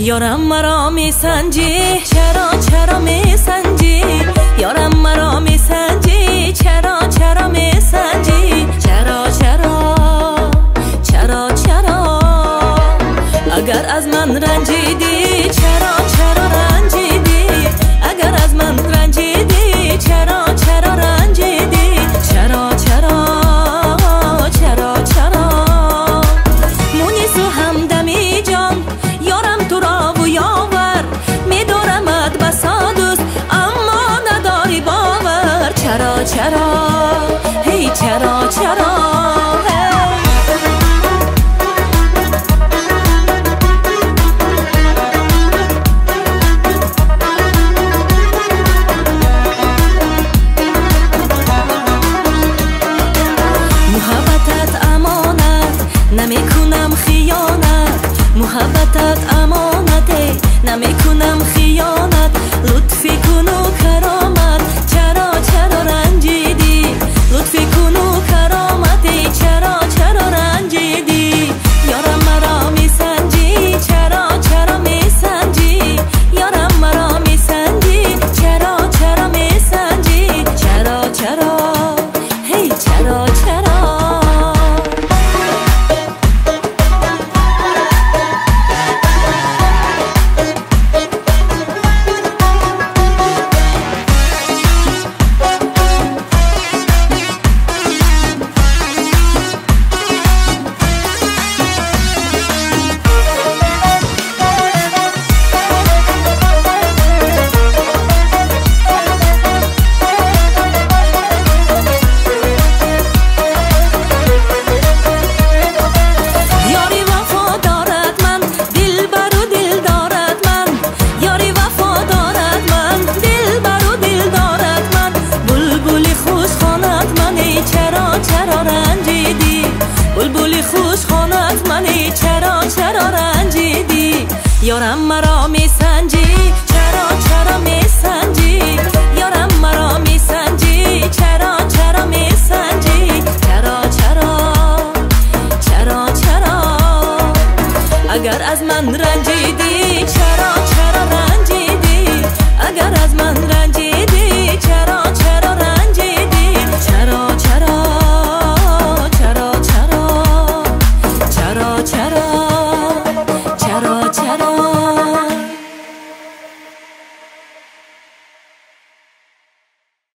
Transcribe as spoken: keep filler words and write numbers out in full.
یارم مرا میسنجی چرا چرا میسنجی یارم مرا میسنجی چرا چرا میسنجی چرا چرا چرا چرا اگر از من رنجیدی چرا چرا رنجیدی اگر از من رنجیدی چرا چرا رنجیدی چرا چرا چرا چرا مونس و همدمی جان یارم تو را و یاور میدارمت بسا دوست اما نداری باور چرا چرا